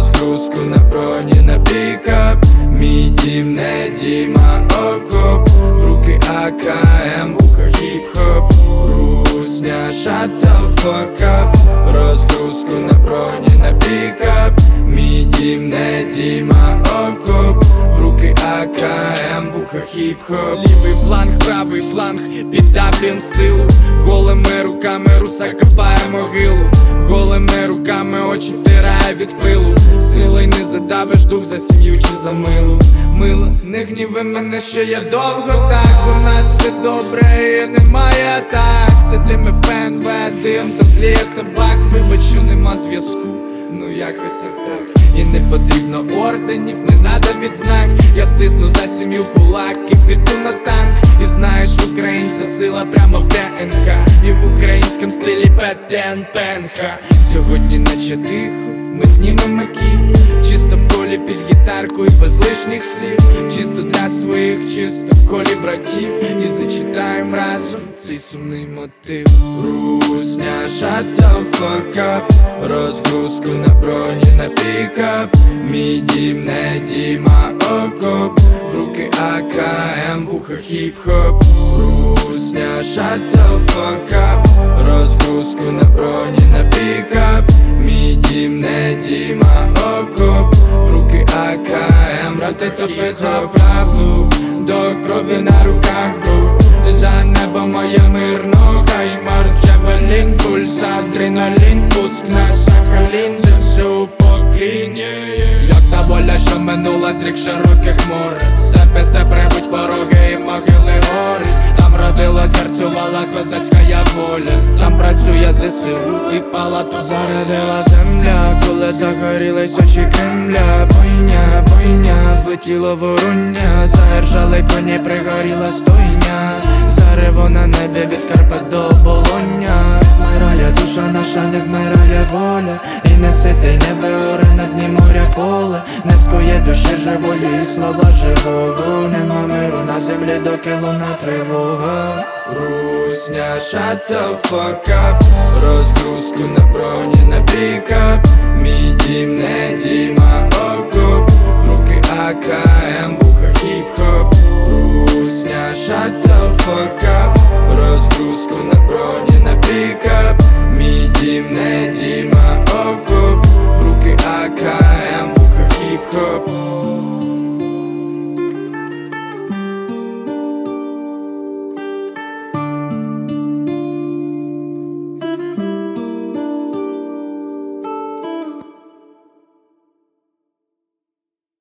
розгрузку на броні, на пікап. Мій дім не дім, а окоп. В руки АКМ, вуха хіп-хоп. Русня, shut the fuck up. Розгрузку на броні, на пікап. Мій дім не дім, а окоп. В руки АКМ, вуха хіп-хоп. Лівий фланг, правий фланг, піддавлюєм з тилу. Голими руками руса копає могилу. Голими руками очі втирає від пилу. Силою не задавиш дух за сім'ю чи за милу. Мила, не гніви мене, що я довго так. У нас все добре і немає атак. Сидимо в ПНВ, дим, там тліє табак. Вибач, що нема зв'язку, ну якось так. І не потрібно орденів, не надо відзнак. Я стисну за сім'ю кулак і піду на танк. І знаєш, в українця сила прямо в ДНК. І в українському стилі ПТН ПНХ. Сьогодні наче тихо, ми знімемо кіт. Чисто в колі під гітарку і без лишніх слів. Чисто для своїх, чисто в колі братів. І зачитаємо разом цей сумний мотив. Русня, shut the fuck up. Розгрузку на броні, на пікап. Мій дім не дім, а окоп. В руки АКМ, вуха хіп-хоп. Русня, shut the fuck up. Розгрузку на броні, на пікап. Мій дім не дім, а окоп. В руки АКМ, брати топи за правду. До крові на руках брук. За небо моє мирно, хай Марс, Джавелін, пульс, адреналін, пуск на Сахалін, ЗСУ поклінє. Як та воля, що минула з рік широких море. Все пизде прибуть пороги і могили гори. Там родилась, гарцювала козацька воля. Там працює ЗСУ і палату зарядила земля. Коли загорілись очі Кремля. Бойня, бойня, злетіло воруння. Заіржали коні, пригоріла стойня. Зарево на небі від Карпат до Оболоня. Вмирає душа наша, не вмирає воля. І не сите, не виоре на дні моря поле. Не скоє душі живої і слова живого. Нема миру на землі, доки луна тривога. Русня, shut the fuck up. Розгрузку на броні, на пікап. Мій